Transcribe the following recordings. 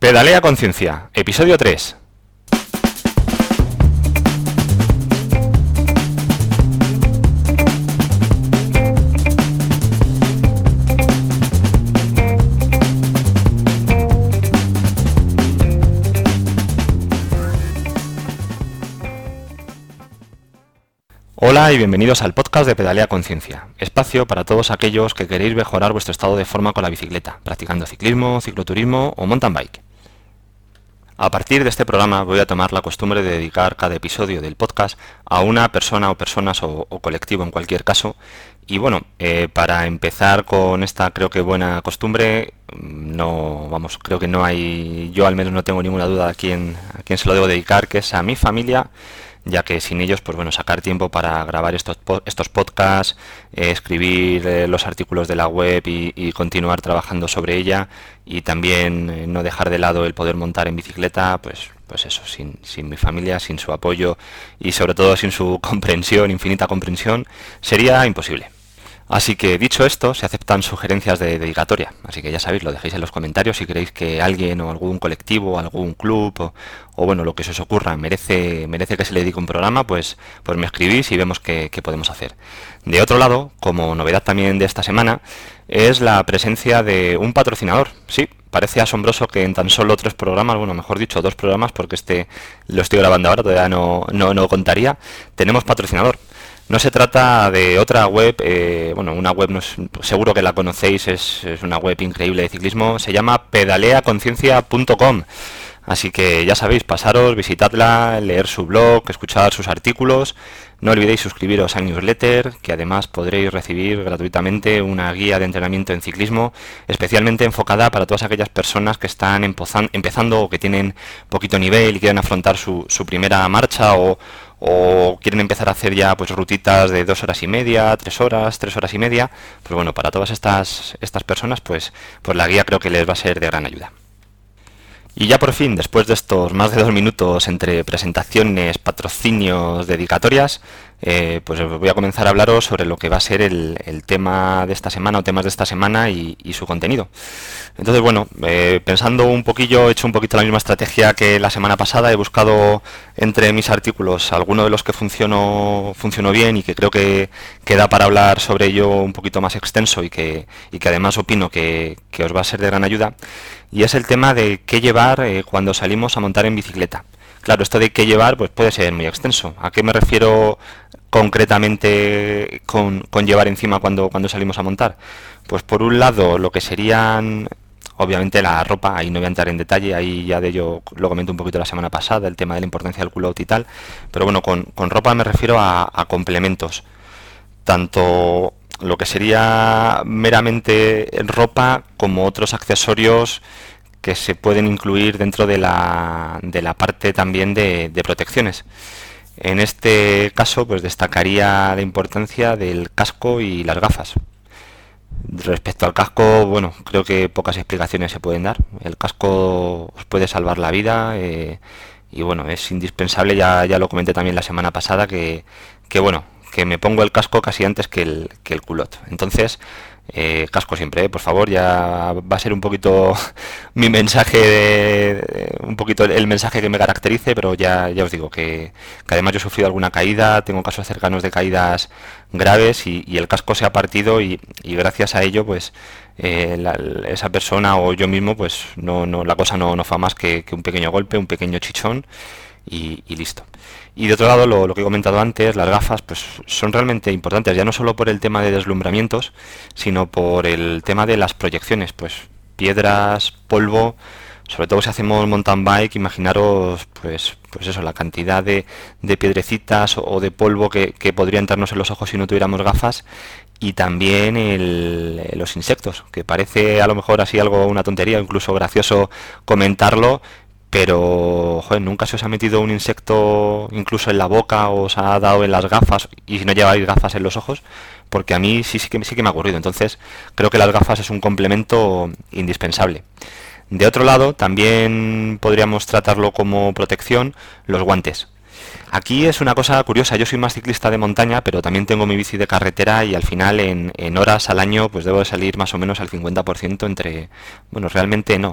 Pedalea Conciencia, episodio 3. Hola y bienvenidos al podcast de Pedalea Conciencia, espacio para todos aquellos que queréis mejorar vuestro estado de forma con la bicicleta, practicando ciclismo, cicloturismo o mountain bike. A partir de este programa voy a tomar la costumbre de dedicar cada episodio del podcast a una persona o personas o colectivo en cualquier caso. Y bueno, para empezar con esta creo que buena costumbre, creo que no hay, yo al menos no tengo ninguna duda a quién se lo debo dedicar, que es a mi familia, ya que sin ellos, pues bueno, sacar tiempo para grabar estos podcasts, escribir los artículos de la web y continuar trabajando sobre ella, y también no dejar de lado el poder montar en bicicleta, pues eso, sin mi familia, sin su apoyo y sobre todo sin su comprensión, infinita comprensión, sería imposible. Así que dicho esto, se aceptan sugerencias de dedicatoria, así que ya sabéis, lo dejéis en los comentarios si queréis que alguien o algún colectivo, algún club o bueno, lo que se os ocurra merece que se le dedique un programa, pues me escribís y vemos qué podemos hacer. De otro lado, como novedad también de esta semana, es la presencia de un patrocinador. Sí, parece asombroso que en tan solo 3 programas, bueno, mejor dicho, 2 programas, porque este lo estoy grabando ahora, todavía no contaría, tenemos patrocinador. No se trata de otra web, una web, seguro que la conocéis, es una web increíble de ciclismo, se llama pedaleaconciencia.com. Así que ya sabéis, pasaros, visitadla, leer su blog, escuchar sus artículos. No olvidéis suscribiros al newsletter, que además podréis recibir gratuitamente una guía de entrenamiento en ciclismo, especialmente enfocada para todas aquellas personas que están empezando o que tienen poquito nivel y quieren afrontar su primera marcha o quieren empezar a hacer ya pues rutitas de 2 horas y media, 3 horas y media. Pues bueno, para todas estas personas, pues la guía creo que les va a ser de gran ayuda. Y ya por fin, después de estos más de 2 minutos entre presentaciones, patrocinios, dedicatorias, pues voy a comenzar a hablaros sobre lo que va a ser el tema de esta semana o temas de esta semana y su contenido. Entonces, bueno, pensando un poquillo, he hecho un poquito la misma estrategia que la semana pasada. He buscado entre mis artículos alguno de los que funcionó bien y que creo que da para hablar sobre ello un poquito más extenso y que además opino que os va a ser de gran ayuda. Y es el tema de qué llevar cuando salimos a montar en bicicleta. Claro, esto de qué llevar pues puede ser muy extenso. ¿A qué me refiero concretamente con llevar encima cuando salimos a montar? Pues por un lado lo que serían, obviamente, la ropa. Ahí no voy a entrar en detalle, ahí ya de ello lo comenté un poquito la semana pasada, el tema de la importancia del culout y tal. Pero bueno, con ropa me refiero a complementos. Tanto lo que sería meramente ropa como otros accesorios que se pueden incluir dentro de la parte también de protecciones. En este caso, pues destacaría la importancia del casco y las gafas. Respecto al casco, bueno, creo que pocas explicaciones se pueden dar. El casco os puede salvar la vida y bueno, es indispensable. Ya lo comenté también la semana pasada que me pongo el casco casi antes que el culot. Entonces, casco siempre, por favor. Ya va a ser un poquito mi mensaje, un poquito el mensaje que me caracterice, pero ya os digo que además yo he sufrido alguna caída, tengo casos cercanos de caídas graves y el casco se ha partido y gracias a ello pues esa persona o yo mismo pues la cosa no fue más que un pequeño golpe, un pequeño chichón y listo. Y de otro lado, lo que he comentado antes, las gafas pues son realmente importantes, ya no solo por el tema de deslumbramientos, sino por el tema de las proyecciones, pues piedras, polvo, sobre todo si hacemos mountain bike. Imaginaros pues eso, la cantidad de piedrecitas o de polvo que podría entrarnos en los ojos si no tuviéramos gafas. Y también los insectos, que parece a lo mejor así una tontería, incluso gracioso comentarlo, pero joder, nunca se os ha metido un insecto incluso en la boca o os ha dado en las gafas, y si no lleváis gafas en los ojos, porque a mí sí que me ha ocurrido. Entonces creo que las gafas es un complemento indispensable. De otro lado, también podríamos tratarlo como protección, los guantes. Aquí es una cosa curiosa, yo soy más ciclista de montaña, pero también tengo mi bici de carretera y al final en horas al año pues debo de salir más o menos al 50% entre... Bueno, realmente no.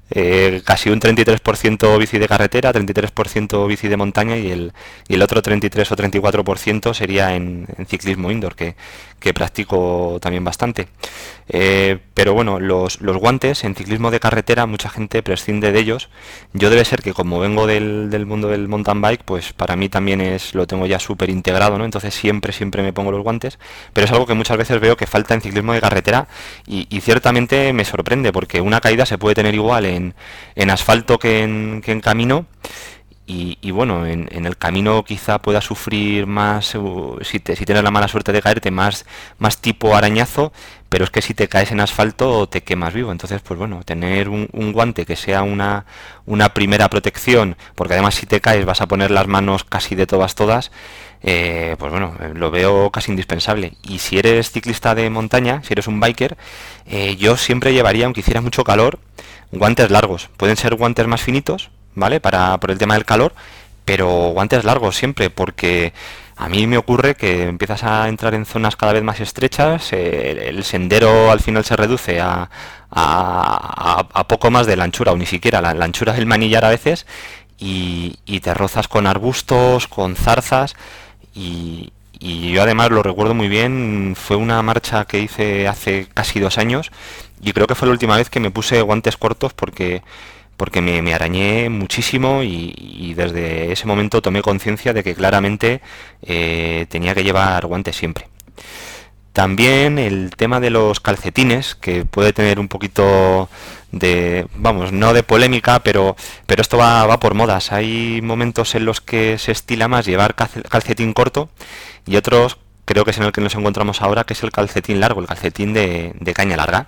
Casi un 33% bici de carretera, 33% bici de montaña y el otro 33 o 34% sería en ciclismo indoor, que practico también bastante. Pero bueno, los guantes en ciclismo de carretera mucha gente prescinde de ellos. Yo debe ser que como vengo del mundo del mountain bike, pues para mí también lo tengo ya súper integrado, ¿no? Entonces siempre me pongo los guantes, pero es algo que muchas veces veo que falta en ciclismo de carretera y ciertamente me sorprende porque una caída se puede tener igual en asfalto que en camino. Y bueno, en el camino quizá pueda sufrir más, si tienes la mala suerte de caerte, más tipo arañazo, pero es que si te caes en asfalto te quemas vivo. Entonces, pues bueno, tener un guante que sea una primera protección, porque además si te caes vas a poner las manos casi de todas, pues bueno, lo veo casi indispensable. Y si eres ciclista de montaña, si eres un biker, yo siempre llevaría, aunque hiciera mucho calor, guantes largos. Pueden ser guantes más finitos, ¿vale? Por el tema del calor, pero guantes largos siempre, porque a mí me ocurre que empiezas a entrar en zonas cada vez más estrechas, el sendero al final se reduce a poco más de la anchura, o ni siquiera la anchura del manillar a veces, y te rozas con arbustos, con zarzas, y yo además lo recuerdo muy bien, fue una marcha que hice hace casi 2 años, y creo que fue la última vez que me puse guantes cortos porque me arañé muchísimo y desde ese momento tomé conciencia de que claramente tenía que llevar guantes siempre. También el tema de los calcetines, que puede tener un poquito vamos, no de polémica, pero esto va por modas. Hay momentos en los que se estila más llevar calcetín corto y otros, creo que es en el que nos encontramos ahora, que es el calcetín largo, el calcetín de caña larga.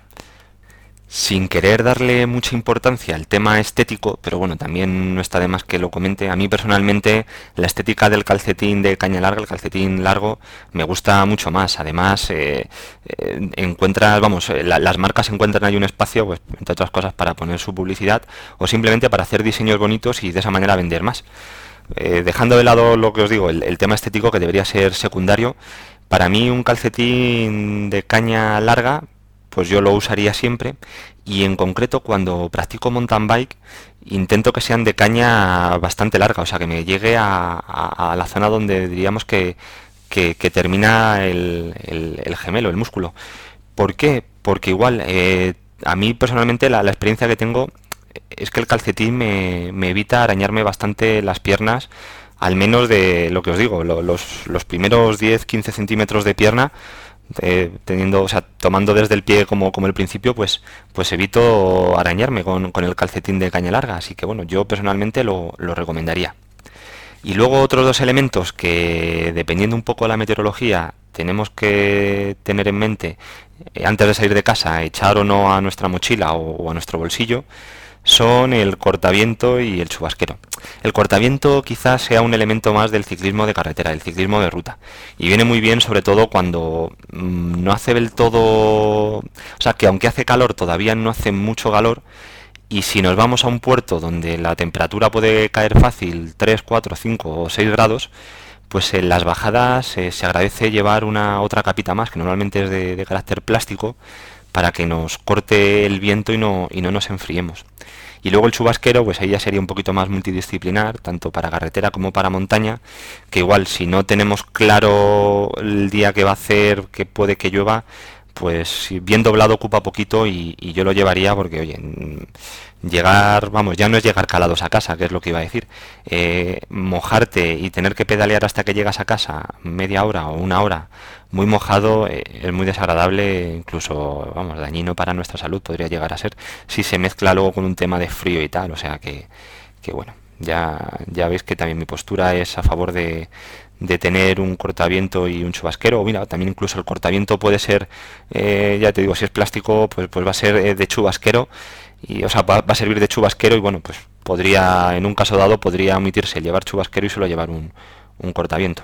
Sin querer darle mucha importancia al tema estético, pero bueno, también no está de más que lo comente. A mí personalmente la estética del calcetín de caña larga, el calcetín largo, me gusta mucho más. Además, encuentras, vamos, las marcas encuentran ahí un espacio, pues, entre otras cosas, para poner su publicidad o simplemente para hacer diseños bonitos y de esa manera vender más. Dejando de lado lo que os digo, el tema estético que debería ser secundario, para mí un calcetín de caña larga pues yo lo usaría siempre y en concreto cuando practico mountain bike intento que sean de caña bastante larga, o sea que me llegue a la zona donde diríamos que termina el gemelo, el músculo. ¿Por qué? Porque igual a mí personalmente la experiencia que tengo es que el calcetín me evita arañarme bastante las piernas, al menos de lo que os digo, los primeros 10-15 centímetros de pierna teniendo, o sea, tomando desde el pie como el principio, pues evito arañarme con el calcetín de caña larga, así que bueno, yo personalmente lo recomendaría. Y luego otros dos elementos que, dependiendo un poco de la meteorología, tenemos que tener en mente antes de salir de casa, echar o no a nuestra mochila o a nuestro bolsillo, son el cortaviento y el chubasquero. El cortaviento quizás sea un elemento más del ciclismo de carretera, del ciclismo de ruta. Y viene muy bien sobre todo cuando no hace del todo... O sea, que aunque hace calor, todavía no hace mucho calor. Y si nos vamos a un puerto donde la temperatura puede caer fácil 3, 4, 5 o 6 grados, pues en las bajadas se agradece llevar una otra capita más, que normalmente es de carácter plástico, para que nos corte el viento y no nos enfriemos. Y luego el chubasquero, pues ahí ya sería un poquito más multidisciplinar, tanto para carretera como para montaña, que igual si no tenemos claro el día que va a hacer, que puede que llueva, pues si bien doblado ocupa poquito y yo lo llevaría porque, oye, llegar, vamos, ya no es llegar calados a casa, que es lo que iba a decir, mojarte y tener que pedalear hasta que llegas a casa media hora o una hora muy mojado es muy desagradable, incluso, vamos, dañino para nuestra salud podría llegar a ser si se mezcla luego con un tema de frío y tal, o sea que bueno, ya veis que también mi postura es a favor de tener un cortaviento y un chubasquero. O mira, también incluso el cortaviento puede ser, ya te digo, si es plástico, pues va a ser de chubasquero, y, o sea, va a servir de chubasquero y bueno, pues podría, en un caso dado, podría omitirse el llevar chubasquero y solo llevar un cortaviento.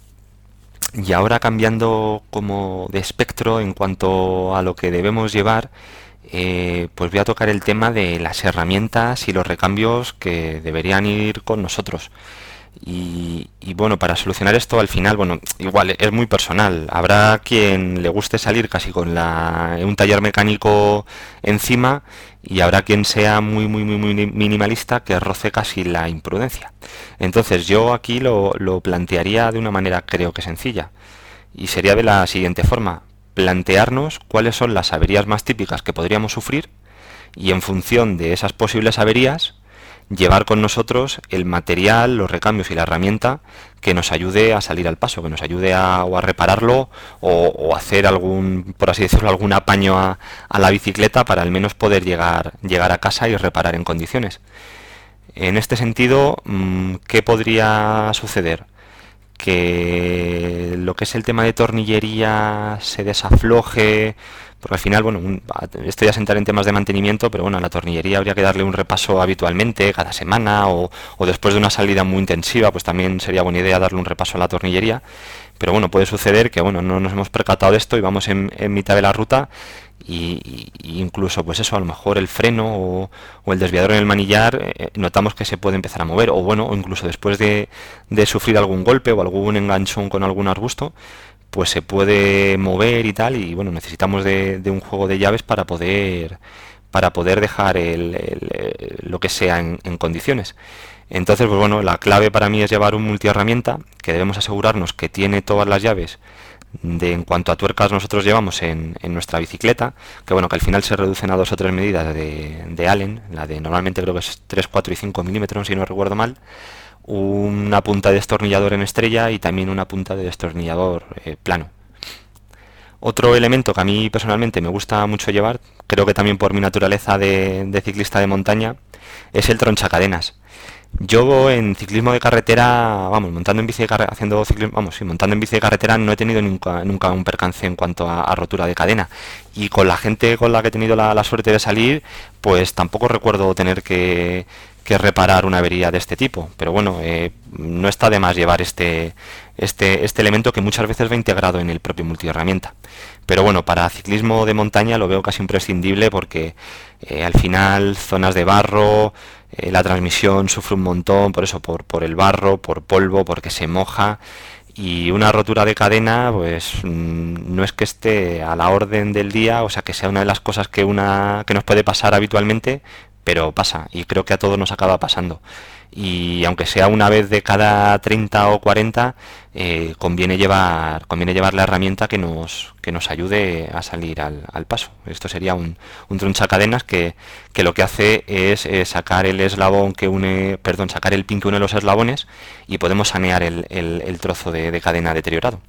Y ahora cambiando como de espectro en cuanto a lo que debemos llevar, pues voy a tocar el tema de las herramientas y los recambios que deberían ir con nosotros. Y bueno, para solucionar esto al final, bueno, igual es muy personal. Habrá quien le guste salir casi con un taller mecánico encima y habrá quien sea muy minimalista que roce casi la imprudencia. Entonces yo aquí lo plantearía de una manera creo que sencilla y sería de la siguiente forma: plantearnos cuáles son las averías más típicas que podríamos sufrir y en función de esas posibles averías llevar con nosotros el material, los recambios y la herramienta que nos ayude a salir al paso, que nos ayude o a repararlo o hacer algún, por así decirlo, algún apaño a la bicicleta para al menos poder llegar a casa y reparar en condiciones. En este sentido, ¿qué podría suceder? Que lo que es el tema de tornillería se desafloje, porque al final, bueno, esto ya se entra en temas de mantenimiento, pero bueno, a la tornillería habría que darle un repaso habitualmente, cada semana, o después de una salida muy intensiva, pues también sería buena idea darle un repaso a la tornillería. Pero bueno, puede suceder que bueno, no nos hemos percatado de esto y vamos en mitad de la ruta y incluso pues eso, a lo mejor el freno o el desviador en el manillar notamos que se puede empezar a mover, o bueno, o incluso después de sufrir algún golpe o algún enganchón con algún arbusto, pues se puede mover y tal, y bueno, necesitamos de un juego de llaves para poder dejar lo que sea en condiciones. Entonces, pues bueno, la clave para mí es llevar un multiherramienta que debemos asegurarnos que tiene todas las llaves en cuanto a tuercas nosotros llevamos en nuestra bicicleta, que bueno, que al final se reducen a 2 o 3 medidas de Allen, la de normalmente creo que es 3, 4 y 5 milímetros, si no recuerdo mal, una punta de destornillador en estrella y también una punta de destornillador plano. Otro elemento que a mí personalmente me gusta mucho llevar, creo que también por mi naturaleza de ciclista de montaña, es el tronchacadenas. Yo en ciclismo de carretera, vamos, montando en bici de carretera, haciendo ciclismo, vamos, sí, montando en bici de carretera no he tenido nunca un percance en cuanto a rotura de cadena. Y con la gente con la que he tenido la suerte de salir, pues tampoco recuerdo tener que reparar una avería de este tipo. Pero bueno, no está de más llevar este elemento que muchas veces va integrado en el propio multiherramienta. Pero bueno, para ciclismo de montaña lo veo casi imprescindible porque al final zonas de barro, la transmisión sufre un montón por eso, por el barro, por polvo, porque se moja, y una rotura de cadena pues no es que esté a la orden del día, o sea que sea una de las cosas que nos puede pasar habitualmente, pero pasa y creo que a todos nos acaba pasando. Y aunque sea una vez de cada 30 o 40, conviene llevar la herramienta que nos ayude a salir al paso. Esto sería un tronchacadenas que lo que hace es sacar el eslabón sacar el pin que une los eslabones y podemos sanear el trozo de cadena deteriorado.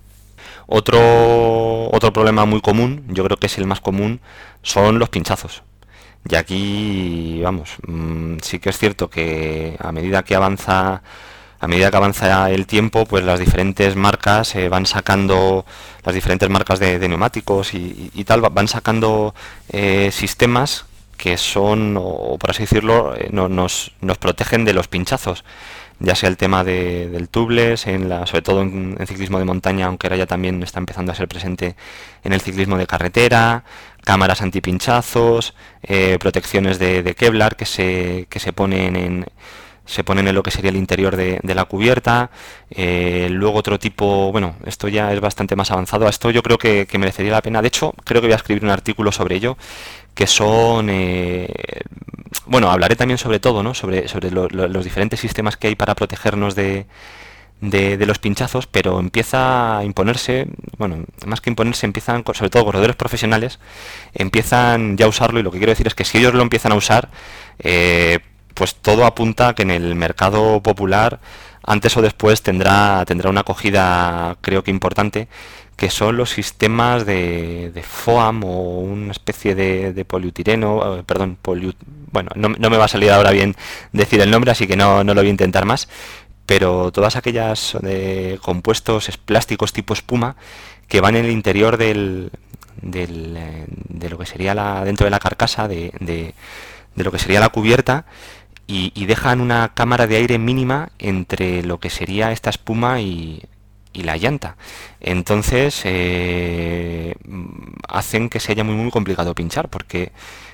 Otro problema muy común, yo creo que es el más común, son los pinchazos. Y aquí, vamos, sí que es cierto que a medida que avanza el tiempo, pues las diferentes marcas van sacando, las diferentes marcas de neumáticos y tal, van sacando sistemas que son, o por así decirlo, nos protegen de los pinchazos, ya sea el tema del tubeless, sobre todo en ciclismo de montaña, aunque ahora ya también está empezando a ser presente en el ciclismo de carretera, cámaras antipinchazos, protecciones de Kevlar que se ponen en lo que sería el interior de la cubierta. Luego otro tipo, bueno, esto ya es bastante más avanzado. Esto yo creo que merecería la pena. De hecho, creo que voy a escribir un artículo sobre ello, que son, bueno, hablaré también sobre todo, ¿no? Sobre los diferentes sistemas que hay para protegernos de los pinchazos, pero empieza a imponerse, bueno, más que imponerse, empiezan, sobre todo corredores profesionales, empiezan ya a usarlo, y lo que quiero decir es que si ellos lo empiezan a usar, pues todo apunta a que en el mercado popular antes o después tendrá una acogida, creo que importante, que son los sistemas de FOAM, o una especie de poliutireno, perdón, bueno, no me va a salir ahora bien decir el nombre, así que no lo voy a intentar más, pero todas aquellas compuestos plásticos tipo espuma que van en el interior de lo que sería dentro de la carcasa, de lo que sería la cubierta, y dejan una cámara de aire mínima entre lo que sería esta espuma y la llanta. Entonces hacen que sea muy complicado pinchar, porque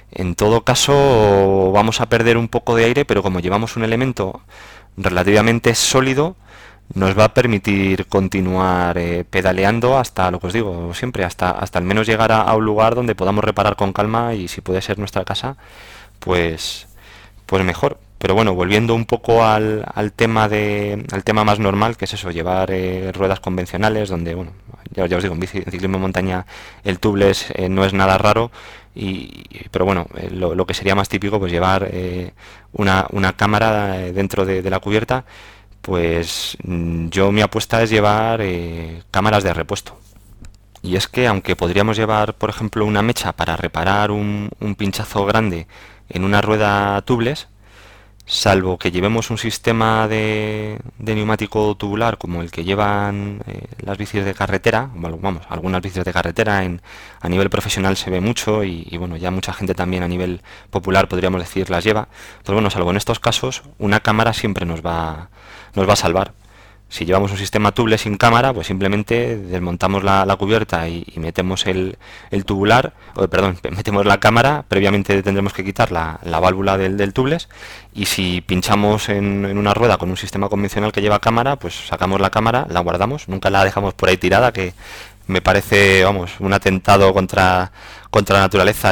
En todo caso, vamos a perder un poco de aire, pero como llevamos un elemento relativamente sólido, nos va a permitir continuar pedaleando hasta lo que os digo siempre, hasta al menos llegar a un lugar donde podamos reparar con calma y si puede ser nuestra casa, pues, pues mejor. Pero bueno, volviendo un poco al tema más normal, que es eso, llevar ruedas convencionales, donde, bueno, ya os digo, en ciclismo de montaña el tubeless no es nada raro, pero bueno, lo que sería más típico, pues llevar una cámara dentro de la cubierta, pues yo mi apuesta es llevar cámaras de repuesto. Y es que aunque podríamos llevar, por ejemplo, una mecha para reparar un pinchazo grande en una rueda tubeless, salvo que llevemos un sistema de neumático tubular como el que llevan las bicis de carretera, vamos, algunas bicis de carretera a nivel profesional se ve mucho y bueno, ya mucha gente también a nivel popular podríamos decir las lleva, pues bueno, salvo en estos casos, una cámara siempre nos va a salvar. Si llevamos un sistema tubeless sin cámara, pues simplemente desmontamos la cubierta y metemos el tubular, perdón, metemos la cámara, previamente tendremos que quitar la válvula del tubeless y si pinchamos en una rueda con un sistema convencional que lleva cámara, pues sacamos la cámara, la guardamos, nunca la dejamos por ahí tirada, que me parece, vamos, un atentado contra la naturaleza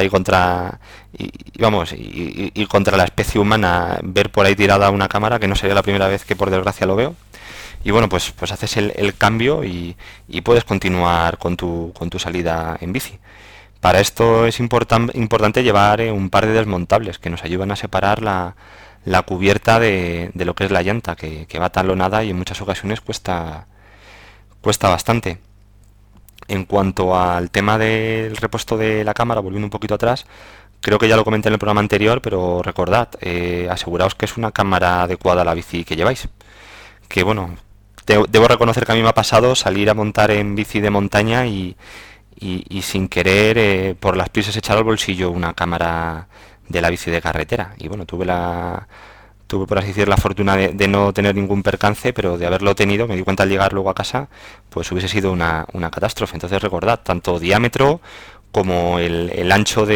y contra la especie humana ver por ahí tirada una cámara, que no sería la primera vez que por desgracia lo veo. Y bueno, pues haces el cambio y puedes continuar con tu salida en bici. Para esto es importante llevar un par de desmontables que nos ayudan a separar la cubierta de lo que es la llanta, que va talonada y en muchas ocasiones cuesta bastante. En cuanto al tema del repuesto de la cámara, volviendo un poquito atrás, creo que ya lo comenté en el programa anterior, pero recordad, aseguraos que es una cámara adecuada a la bici que lleváis. Que bueno, debo reconocer que a mí me ha pasado salir a montar en bici de montaña y sin querer por las prisas echar al bolsillo una cámara de la bici de carretera. Y bueno, tuve por así decir la fortuna de no tener ningún percance, pero de haberlo tenido, me di cuenta al llegar luego a casa, pues hubiese sido una catástrofe. Entonces recordad, tanto diámetro como el ancho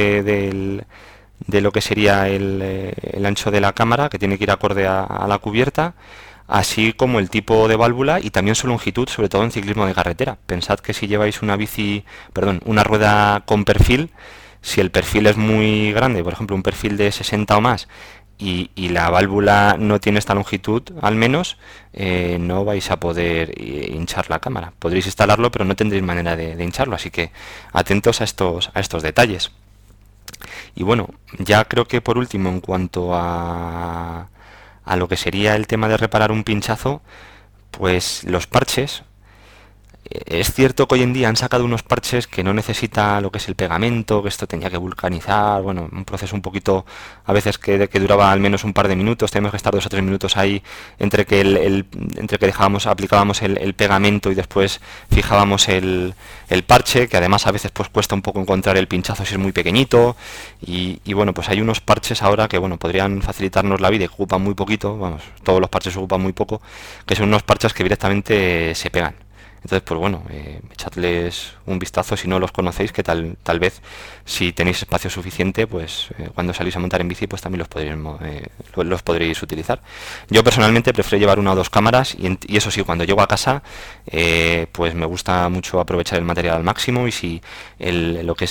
de lo que sería el ancho de la cámara, que tiene que ir acorde a la cubierta, así como el tipo de válvula y también su longitud, sobre todo en ciclismo de carretera. Pensad que si lleváis una rueda con perfil, si el perfil es muy grande, por ejemplo un perfil de 60 o más, y la válvula no tiene esta longitud, al menos, no vais a poder hinchar la cámara. Podréis instalarlo, pero no tendréis manera de hincharlo, así que atentos a estos detalles. Y bueno, ya creo que por último, en cuanto a lo que sería el tema de reparar un pinchazo, pues los parches. Es cierto que hoy en día han sacado unos parches que no necesita lo que es el pegamento, que esto tenía que vulcanizar, bueno, un proceso un poquito, a veces que duraba al menos un par de minutos, tenemos que estar 2 o 3 minutos ahí entre que aplicábamos el pegamento y después fijábamos el parche, que además a veces pues cuesta un poco encontrar el pinchazo si es muy pequeñito, y bueno, pues hay unos parches ahora que bueno, podrían facilitarnos la vida y que ocupan muy poquito, vamos, todos los parches ocupan muy poco, que son unos parches que directamente se pegan. Entonces, pues bueno, echadles un vistazo si no los conocéis, que tal vez si tenéis espacio suficiente, pues cuando salís a montar en bici, pues también los podréis utilizar. Yo personalmente prefiero llevar una o dos cámaras y eso sí, cuando llego a casa, pues me gusta mucho aprovechar el material al máximo y si lo que es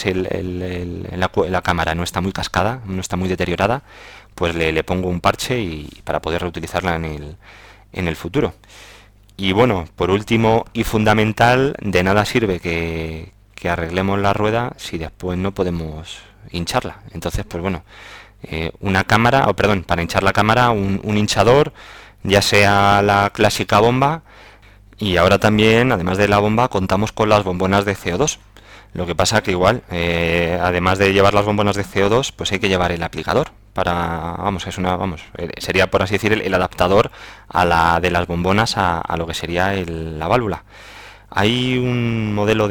la cámara no está muy cascada, no está muy deteriorada, pues le pongo un parche para poder reutilizarla en el futuro. Y bueno, por último y fundamental, de nada sirve que arreglemos la rueda si después no podemos hincharla. Entonces, pues bueno, una cámara, para hinchar la cámara, un hinchador, ya sea la clásica bomba, y ahora también, además de la bomba, contamos con las bombonas de CO2. Lo que pasa que igual, además de llevar las bombonas de CO2, pues hay que llevar el aplicador sería por así decir el adaptador a la de las bombonas a lo que sería la válvula. Hay un modelo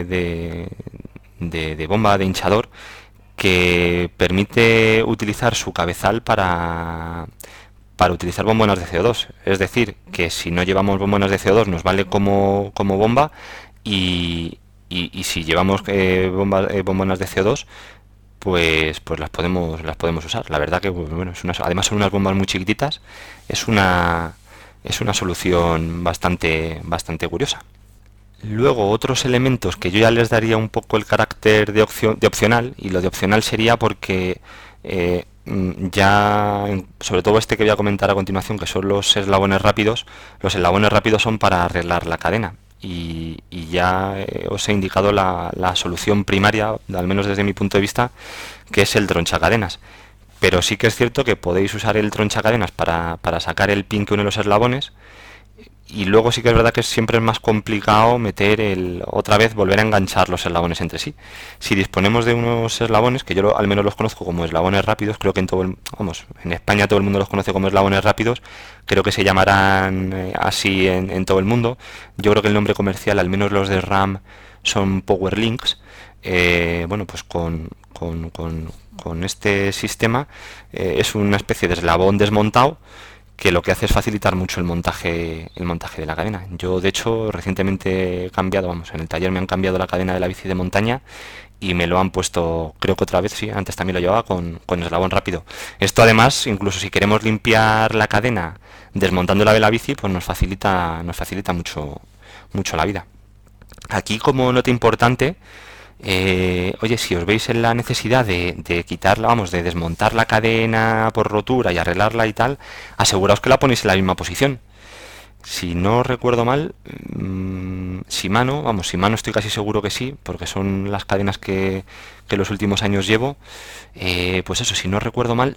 de bomba de hinchador que permite utilizar su cabezal para utilizar bombonas de CO2. Es decir, que si no llevamos bombonas de CO2 nos vale como bomba y si llevamos bombonas de CO2 pues las podemos usar. La verdad que bueno, además son unas bombas muy chiquititas, es una solución bastante curiosa. Luego, otros elementos que yo ya les daría un poco el carácter de opcional, y lo de opcional sería porque sobre todo este que voy a comentar a continuación, que son los eslabones rápidos son para arreglar la cadena. Y ya os he indicado la solución primaria, al menos desde mi punto de vista, que es el tronchacadenas. Pero sí que es cierto que podéis usar el tronchacadenas para sacar el pin que une los eslabones, y luego sí que es verdad que siempre es más complicado otra vez volver a enganchar los eslabones entre sí. Si disponemos de unos eslabones, que al menos los conozco como eslabones rápidos, creo que en España todo el mundo los conoce como eslabones rápidos, creo que se llamarán así en todo el mundo. Yo creo que el nombre comercial, al menos los de RAM, son Power Links. Bueno, pues con este sistema es una especie de eslabón desmontado que lo que hace es facilitar mucho el montaje de la cadena. Yo, de hecho, recientemente he cambiado, en el taller me han cambiado la cadena de la bici de montaña y me lo han puesto, creo que otra vez, sí, antes también lo llevaba con eslabón rápido. Esto además, incluso si queremos limpiar la cadena desmontándola de la bici, pues nos facilita mucho la vida. Aquí, como nota importante, oye, si os veis en la necesidad de quitarla, de desmontar la cadena por rotura y arreglarla y tal, aseguraos que la ponéis en la misma posición. Si no recuerdo mal, Shimano estoy casi seguro que sí, porque son las cadenas que los últimos años llevo. Pues eso, si no recuerdo mal,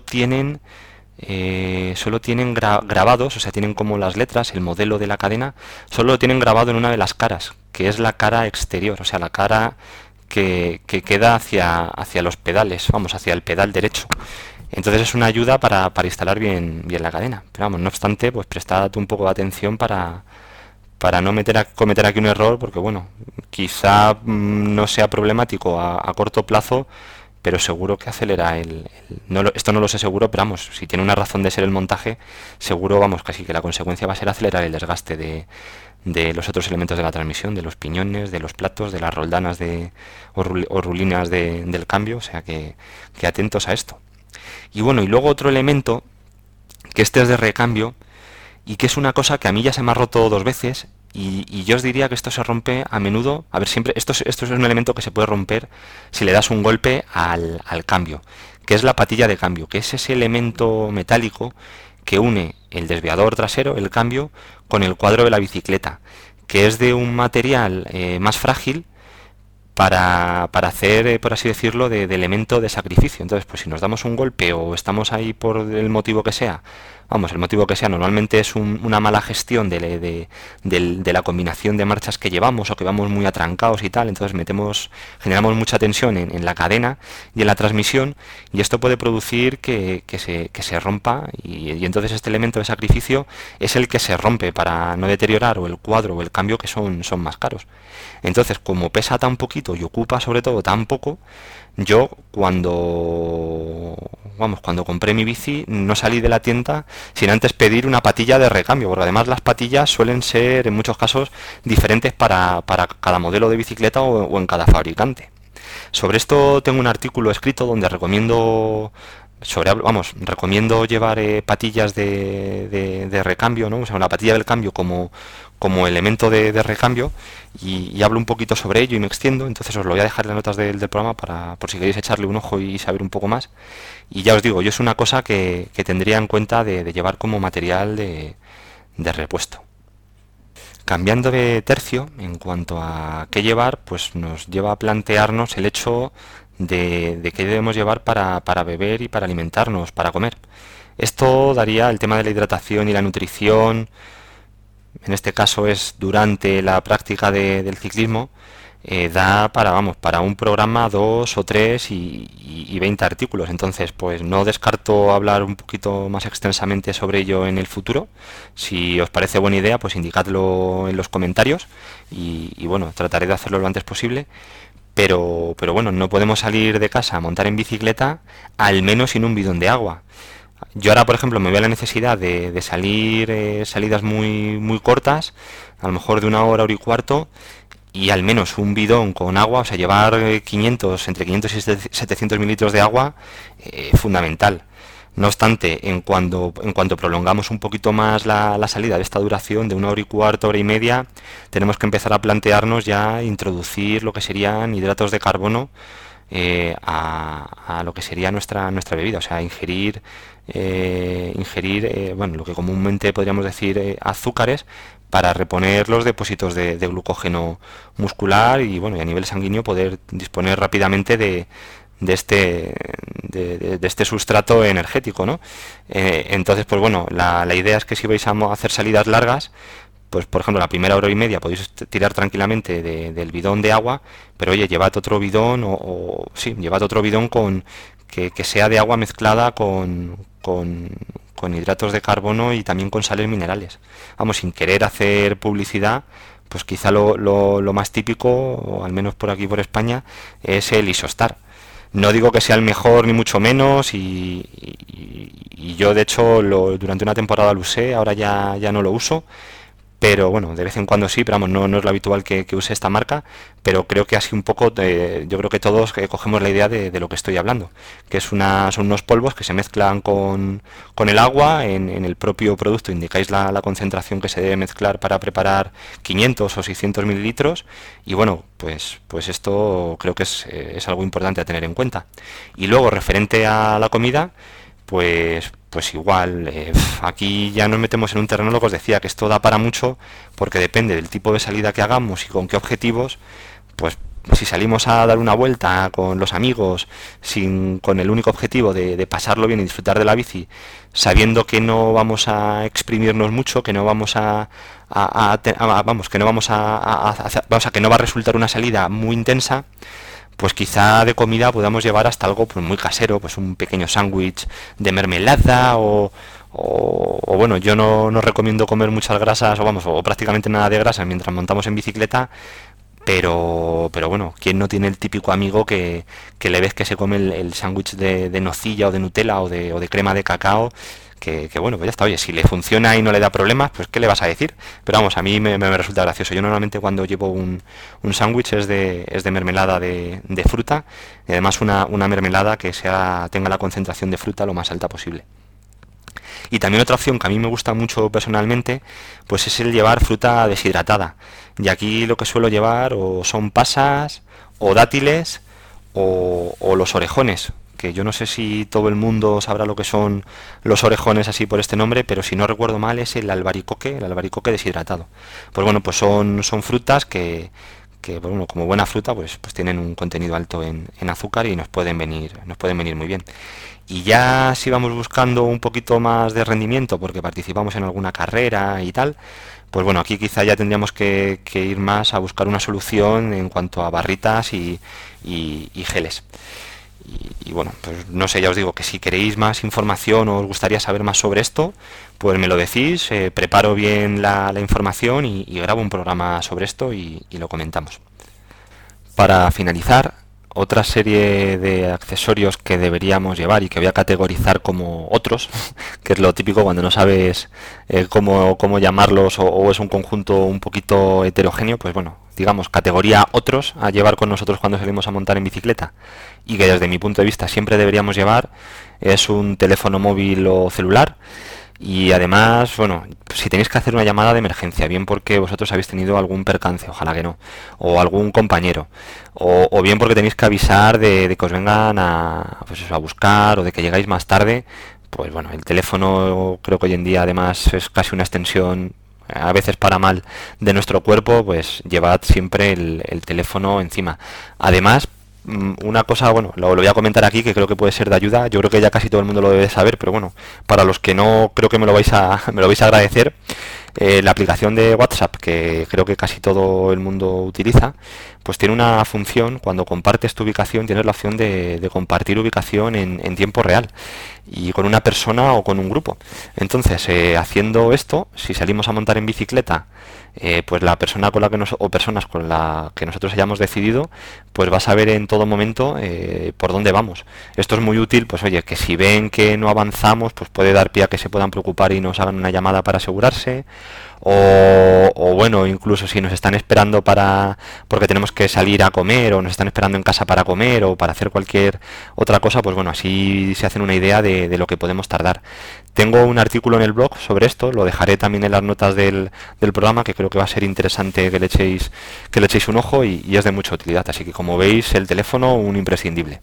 solo tienen grabados, o sea, tienen como las letras, el modelo de la cadena, solo lo tienen grabado en una de las caras, que es la cara exterior, o sea, la cara que queda hacia los pedales, hacia el pedal derecho. Entonces es una ayuda para instalar bien la cadena. Pero no obstante, pues prestad un poco de atención para no cometer aquí un error, porque bueno, quizá no sea problemático a corto plazo, pero seguro que acelera esto no lo sé seguro, pero si tiene una razón de ser el montaje, seguro, casi que la consecuencia va a ser acelerar el desgaste de los otros elementos de la transmisión, de los piñones, de los platos, de las roldanas o rulinas del cambio, o sea que atentos a esto. Y bueno, y luego otro elemento, que este es de recambio, y que es una cosa que a mí ya se me ha roto 2 veces, y yo os diría que esto se rompe a menudo. A ver, siempre esto es un elemento que se puede romper si le das un golpe al cambio, que es la patilla de cambio, que es ese elemento metálico que une el desviador trasero, el cambio, con el cuadro de la bicicleta, que es de un material más frágil para hacer, por así decirlo, de elemento de sacrificio. Entonces, pues si nos damos un golpe o estamos ahí por el motivo que sea, el motivo que sea, normalmente es una mala gestión de la combinación de marchas que llevamos, o que vamos muy atrancados y tal, entonces generamos mucha tensión en la cadena y en la transmisión, y esto puede producir que se rompa, y entonces este elemento de sacrificio es el que se rompe para no deteriorar o el cuadro o el cambio, que son más caros. Entonces, como pesa tan poquito y ocupa sobre todo tan poco, yo cuando compré mi bici no salí de la tienda sin antes pedir una patilla de recambio, porque además las patillas suelen ser en muchos casos diferentes para cada modelo de bicicleta o en cada fabricante. Sobre esto tengo un artículo escrito donde recomiendo llevar patillas de recambio, ¿no? O sea, una patilla del cambio como elemento de recambio, y hablo un poquito sobre ello y me extiendo. Entonces os lo voy a dejar en las notas del programa por si queréis echarle un ojo y saber un poco más. Y ya os digo, yo es una cosa que tendría en cuenta de llevar como material de repuesto. Cambiando de tercio, en cuanto a qué llevar, pues nos lleva a plantearnos el hecho de qué debemos llevar para beber y para alimentarnos, para comer. Esto daría el tema de la hidratación y la nutrición. En este caso es durante la práctica del ciclismo. Da para un programa 2 o 3 y 20 artículos. Entonces, pues no descarto hablar un poquito más extensamente sobre ello en el futuro. Si os parece buena idea, pues indicadlo en los comentarios, y bueno, trataré de hacerlo lo antes posible. Pero bueno, no podemos salir de casa a montar en bicicleta al menos sin un bidón de agua. Yo ahora, por ejemplo, me veo la necesidad de salir salidas muy cortas, a lo mejor de 1 hora, hora y cuarto, y al menos un bidón con agua, o sea, llevar 500, entre 500 y 700 mililitros de agua, fundamental. No obstante, en cuanto prolongamos un poquito más la salida de esta duración de 1 hora y cuarto, hora y media, tenemos que empezar a plantearnos ya introducir lo que serían hidratos de carbono a lo que sería nuestra bebida, o sea, ingerir bueno, lo que comúnmente podríamos decir azúcares para reponer los depósitos de glucógeno muscular y bueno, y a nivel sanguíneo poder disponer rápidamente de este de este sustrato energético, ¿no? Entonces, pues bueno, la idea es que si vais a hacer salidas largas, pues por ejemplo la primera hora y media podéis tirar tranquilamente del bidón de agua, pero oye, llevad otro bidón sí, llevad otro bidón que sea de agua mezclada con hidratos de carbono y también con sales minerales. Vamos, sin querer hacer publicidad, pues quizá lo más típico, o al menos por aquí por España, es el Isostar. No digo que sea el mejor ni mucho menos y yo de hecho durante una temporada lo usé, ahora ya no lo uso, pero bueno, de vez en cuando sí, pero vamos, no es lo habitual que use esta marca, pero creo que así un poco, yo creo que todos cogemos la idea de lo que estoy hablando, que son unos polvos que se mezclan con el agua, en el propio producto indicáis la concentración que se debe mezclar para preparar 500 o 600 mililitros, y bueno, pues esto creo que es algo importante a tener en cuenta. Y luego, referente a la comida, pues igual, aquí ya nos metemos en un terreno, lo que os decía, que esto da para mucho, porque depende del tipo de salida que hagamos y con qué objetivos, pues si salimos a dar una vuelta con los amigos, con el único objetivo de pasarlo bien y disfrutar de la bici, sabiendo que no vamos a exprimirnos mucho, que no vamos vamos, que no vamos que no va a resultar una salida muy intensa, pues quizá de comida podamos llevar hasta algo pues muy casero, pues un pequeño sándwich de mermelada o bueno, yo no recomiendo comer muchas grasas o prácticamente nada de grasa mientras montamos en bicicleta, pero bueno, ¿quién no tiene el típico amigo que le ves que se come el sándwich de nocilla o de Nutella o de crema de cacao? Que bueno, pues ya está, oye, si le funciona y no le da problemas, pues ¿qué le vas a decir? Pero vamos, a mí me resulta gracioso. Yo normalmente cuando llevo un sándwich es de mermelada de fruta, y además una mermelada que tenga la concentración de fruta lo más alta posible. Y también otra opción que a mí me gusta mucho personalmente, pues es el llevar fruta deshidratada. Y aquí lo que suelo llevar o son pasas, o dátiles, o los orejones, que yo no sé si todo el mundo sabrá lo que son los orejones así por este nombre, pero si no recuerdo mal es el albaricoque deshidratado. Pues bueno, pues son frutas que bueno, como buena fruta, pues tienen un contenido alto en azúcar y nos pueden venir muy bien. Y ya si vamos buscando un poquito más de rendimiento, porque participamos en alguna carrera y tal, pues bueno, aquí quizá ya tendríamos que ir más a buscar una solución en cuanto a barritas y geles. Y bueno, pues no sé, ya os digo que si queréis más información o os gustaría saber más sobre esto, pues me lo decís, preparo bien la información y grabo un programa sobre esto y lo comentamos. Para finalizar, otra serie de accesorios que deberíamos llevar y que voy a categorizar como otros, que es lo típico cuando no sabes cómo llamarlos o es un conjunto un poquito heterogéneo, pues bueno, digamos, categoría otros a llevar con nosotros cuando salimos a montar en bicicleta y que desde mi punto de vista siempre deberíamos llevar es un teléfono móvil o celular. Y además, bueno, si tenéis que hacer una llamada de emergencia, bien porque vosotros habéis tenido algún percance, ojalá que no, o algún compañero, o bien porque tenéis que avisar de que os vengan pues eso, a buscar o de que llegáis más tarde, pues bueno, el teléfono creo que hoy en día además es casi una extensión, a veces para mal, de nuestro cuerpo, pues llevad siempre el teléfono encima. Además, una cosa, bueno, lo voy a comentar aquí que creo que puede ser de ayuda, yo creo que ya casi todo el mundo lo debe saber, pero bueno, para los que no, creo que me lo vais a agradecer, la aplicación de WhatsApp, que creo que casi todo el mundo utiliza, pues tiene una función. Cuando compartes tu ubicación tienes la opción de compartir ubicación en tiempo real, y con una persona o con un grupo. Entonces, haciendo esto, si salimos a montar en bicicleta, pues la persona con la que o personas con la que nosotros hayamos decidido, pues va a saber en todo momento por dónde vamos. Esto es muy útil, pues oye, que si ven que no avanzamos, pues puede dar pie a que se puedan preocupar y nos hagan una llamada para asegurarse. O bueno, incluso si nos están esperando porque tenemos que salir a comer, o nos están esperando en casa para comer o para hacer cualquier otra cosa, pues bueno, así se hacen una idea de lo que podemos tardar. Tengo un artículo en el blog sobre esto, lo dejaré también en las notas del programa, que creo que va a ser interesante que le echéis un ojo, y es de mucha utilidad. Así que, como veis, el teléfono, un imprescindible.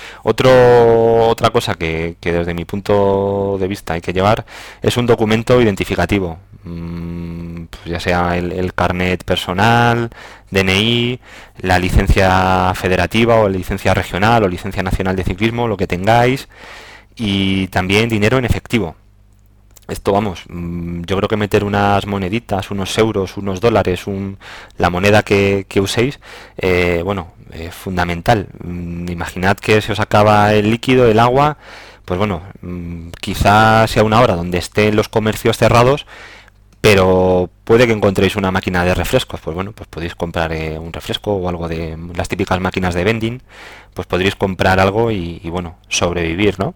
Otra cosa que desde mi punto de vista hay que llevar es un documento identificativo, pues ya sea el carnet personal, DNI, la licencia federativa o licencia regional o licencia nacional de ciclismo, lo que tengáis, y también dinero en efectivo. Esto, vamos, yo creo que meter unas moneditas, unos euros, unos dólares, la moneda que uséis, bueno, fundamental. Imaginad que se os acaba el líquido, el agua, pues bueno, quizás sea una hora donde estén los comercios cerrados, pero puede que encontréis una máquina de refrescos. Pues bueno, pues podéis comprar un refresco o algo de las típicas máquinas de vending, pues podréis comprar algo y bueno, sobrevivir, ¿no?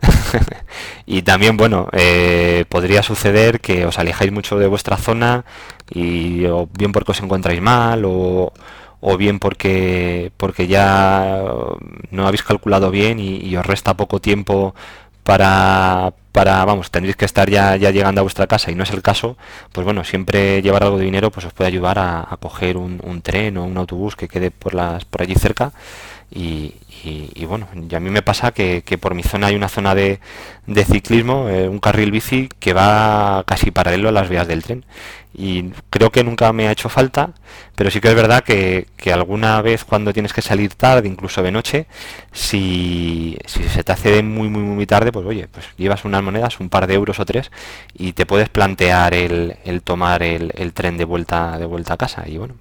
Y también, bueno, podría suceder que os alejáis mucho de vuestra zona, y o bien porque os encontráis mal, o bien porque ya no habéis calculado bien, y os resta poco tiempo vamos, tendréis que estar ya llegando a vuestra casa y no es el caso. Pues bueno, siempre llevar algo de dinero pues os puede ayudar a coger un tren o un autobús que quede por allí cerca. Y bueno, y a mí me pasa que por mi zona hay una zona de ciclismo, un carril bici que va casi paralelo a las vías del tren, y creo que nunca me ha hecho falta, pero sí que es verdad que alguna vez, cuando tienes que salir tarde, incluso de noche, si se te hace de muy tarde, pues oye, pues llevas unas monedas, un par de euros o tres, y te puedes plantear el tomar el tren de vuelta a casa. Y bueno,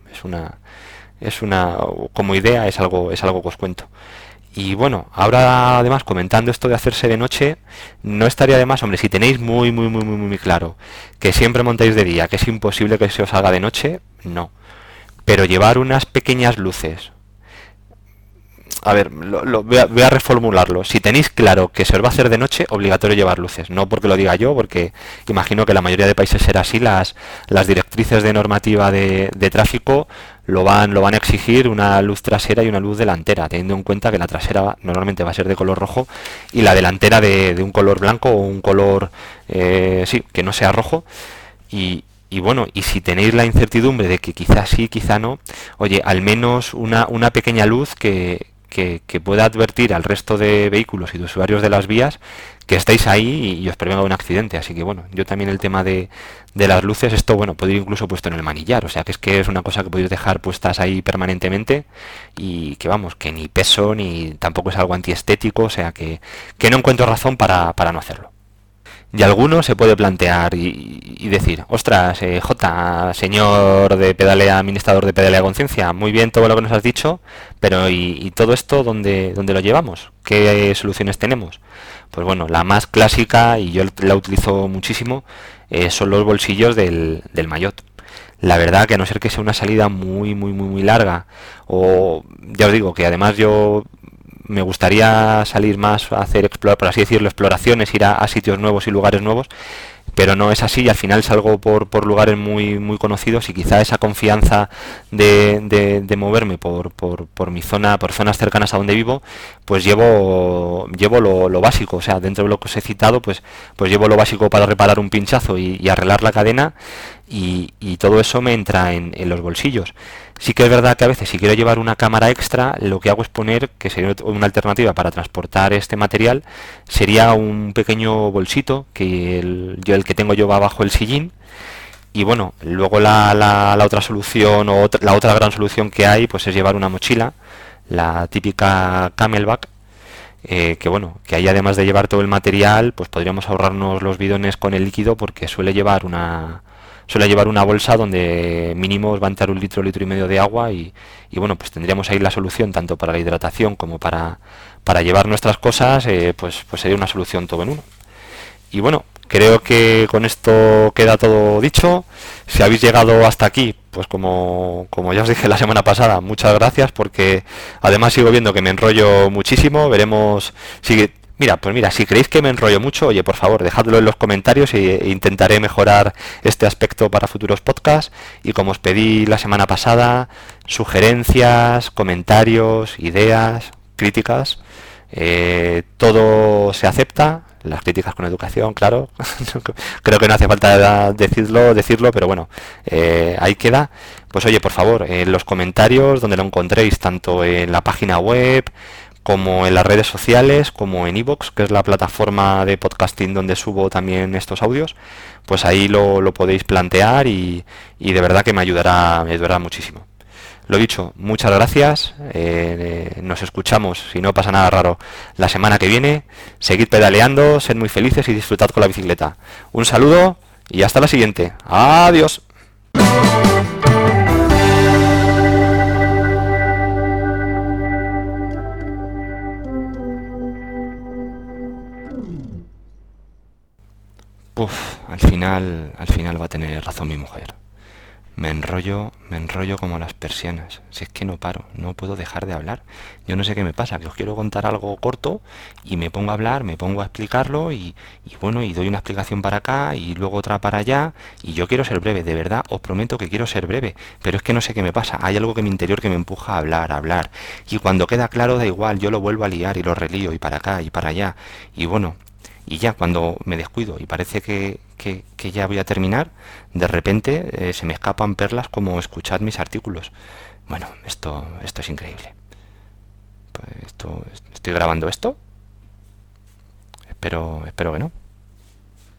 como idea es algo que os cuento. Y bueno, ahora además, comentando esto de hacerse de noche, no estaría de más, hombre, si tenéis muy claro que siempre montáis de día, que es imposible que se os haga de noche, no. Pero llevar unas pequeñas luces. A ver, voy a reformularlo. Si tenéis claro que se os va a hacer de noche, obligatorio llevar luces. No porque lo diga yo, porque imagino que la mayoría de países será así. Las directrices de normativa de tráfico lo van a exigir: una luz trasera y una luz delantera, teniendo en cuenta que la trasera normalmente va a ser de color rojo y la delantera de un color blanco o un color, sí, que no sea rojo. Y bueno, y si tenéis la incertidumbre de que quizás sí, quizá no, oye, al menos una pequeña luz que pueda advertir al resto de vehículos y de usuarios de las vías que estáis ahí y os prevenga un accidente. Así que bueno, yo también el tema de las luces, esto bueno, puede ir incluso puesto en el manillar, o sea que es una cosa que podéis dejar puestas ahí permanentemente, y que vamos, que ni peso ni tampoco es algo antiestético, o sea que no encuentro razón para no hacerlo. Y alguno se puede plantear y decir: ostras, señor de Pedalea, administrador de Pedalea Conciencia, muy bien todo lo que nos has dicho, pero ¿y todo esto dónde lo llevamos? ¿Qué soluciones tenemos? Pues bueno, la más clásica, y yo la utilizo muchísimo, son los bolsillos del maillot. La verdad que, a no ser que sea una salida muy larga, o ya os digo que además yo me gustaría salir más a hacer, por así decirlo, exploraciones, ir a sitios nuevos y lugares nuevos, pero no es así, y al final salgo por lugares muy conocidos, y quizá esa confianza de moverme por mi zona, por zonas cercanas a donde vivo, pues llevo lo básico. O sea, dentro de lo que os he citado, pues llevo lo básico para reparar un pinchazo y arreglar la cadena, y todo eso me entra en los bolsillos. Sí que es verdad que a veces, si quiero llevar una cámara extra, lo que hago es poner, que sería una alternativa para transportar este material, sería un pequeño bolsito que el que tengo yo va bajo el sillín. Y bueno, luego la otra solución, la otra gran solución que hay, pues es llevar una mochila, la típica Camelback, que bueno, que ahí además de llevar todo el material, pues podríamos ahorrarnos los bidones con el líquido porque suele llevar una bolsa donde mínimo os va a entrar un litro, litro y medio de agua y bueno, pues tendríamos ahí la solución tanto para la hidratación como para llevar nuestras cosas, pues sería una solución todo en uno. Y bueno, creo que con esto queda todo dicho. Si habéis llegado hasta aquí, pues como ya os dije la semana pasada, muchas gracias porque además sigo viendo que me enrollo muchísimo. Veremos si... Mira, pues mira, si creéis que me enrollo mucho, oye, por favor, dejadlo en los comentarios e intentaré mejorar este aspecto para futuros podcasts. Y como os pedí la semana pasada, sugerencias, comentarios, ideas, críticas, todo se acepta, las críticas con educación, claro. Creo que no hace falta decirlo, pero bueno, ahí queda. Pues oye, por favor, en los comentarios donde lo encontréis, tanto en la página web como en las redes sociales, como en iVoox, que es la plataforma de podcasting donde subo también estos audios, pues ahí lo podéis plantear y de verdad que me ayudará muchísimo. Lo dicho, muchas gracias. Nos escuchamos, si no pasa nada raro, la semana que viene. Seguid pedaleando, sed muy felices y disfrutad con la bicicleta. Un saludo y hasta la siguiente. Adiós. Al final va a tener razón mi mujer. Me enrollo como las persianas. Si es que no paro, no puedo dejar de hablar. Yo no sé qué me pasa, que os quiero contar algo corto y me pongo a hablar, me pongo a explicarlo y bueno, y doy una explicación para acá y luego otra para allá y yo quiero ser breve, de verdad, os prometo que quiero ser breve, pero es que no sé qué me pasa. Hay algo que en mi interior que me empuja a hablar y cuando queda claro da igual, yo lo vuelvo a liar y lo relío y para acá y para allá y bueno. Y ya cuando me descuido y parece que ya voy a terminar, de repente se me escapan perlas como escuchad mis artículos. Bueno, esto es increíble. Pues estoy grabando esto. Espero que no.